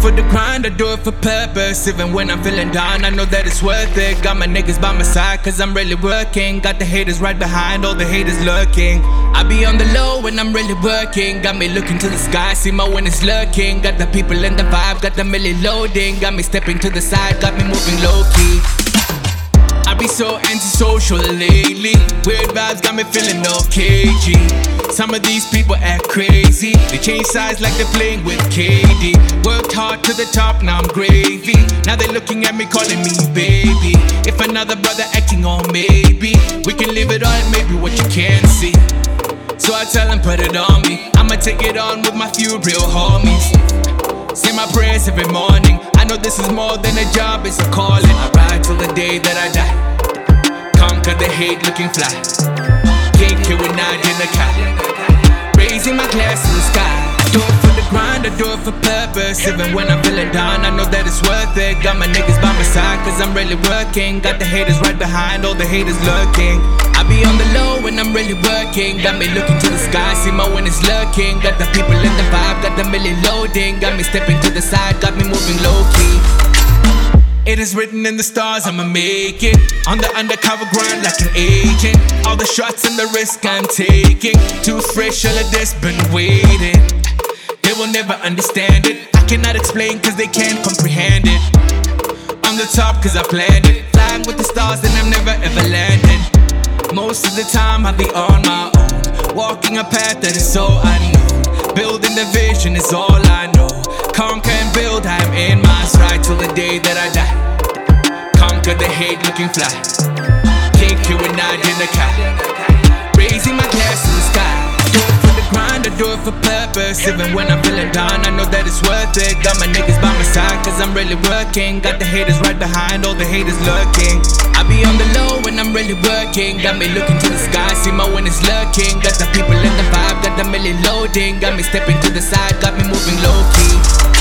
for the grind, I do it for purpose. Even when I'm feeling down, I know that it's worth it. Got my niggas by my side, cause I'm really working. Got the haters right behind, all the haters lurking. I be on the low when I'm really working. Got me looking to the sky, see my winners lurking. Got the people in the vibe, got the milli loading. Got me stepping to the side, got me moving low-key. I be so antisocial lately. Weird vibes got me feeling okay, G. Some of these people act crazy. They change sides like they're playing with KD. Worked hard to the top, now I'm gravy. Now they looking at me, calling me baby. If another brother acting on maybe, we can leave it on, maybe what you can't see. So I tell them put it on me. I'ma take it on with my few real homies. Say my prayers every morning. I know this is more than a job, it's a calling. I ride till the day that I die. Conquer the hate looking fly. KK with Nadia in the car. Raising my glass to the sky. I do it for the grind, I do it for purpose. Even when I'm feeling down, I know that it's worth it. Got my niggas by my side, cause I'm really working. Got the haters right behind, all the haters lurking. I be on the low when I'm really working. Got me looking to the sky, see my winners lurking. Got the people in the vibe, got the milli loading. Got me stepping to the side, got me moving low-key. It is written in the stars, I'ma make it. On the undercover grind like an agent. All the shots and the risk I'm taking. Too fresh, all of this been waiting. They will never understand it. I cannot explain cause they can't comprehend it. I'm the top cause I planned it. Flying with the stars and I'm never ever landing. Most of the time I be on my own. Walking a path that is so unknown. Building the vision is all I know. Conquer and build, I am in my stride till the day that I die. Conquer the hate looking fly. KK with Nadia in the car. Raising my glass to the sky. Do it for the grind, I do it for purpose. Even when I'm feeling down, I know that it's worth it. Got my niggas by my side, cause I'm really working. Got the haters right behind, all the haters lurking. I be on the low when I'm really working. Got me looking to the sky, see my winners lurking. Got the people in the vibe, got the milli loading. Got me stepping to the side, got me moving low-key.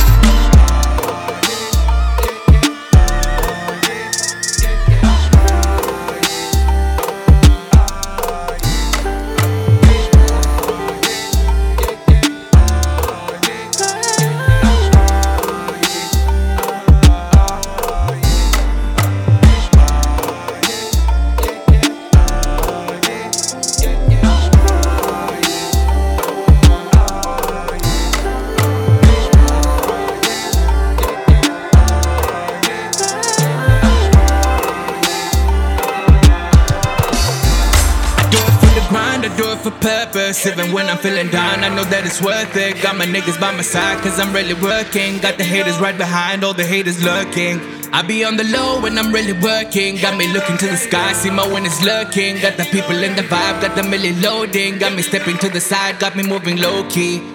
I do it for purpose. Even when I'm feeling down, I know that it's worth it. Got my niggas by my side, cause I'm really working. Got the haters right behind, all the haters lurking. I be on the low when I'm really working. Got me looking to the sky, see my winners lurking. Got the people in the vibe, got the milli loading. Got me stepping to the side, got me moving low-key.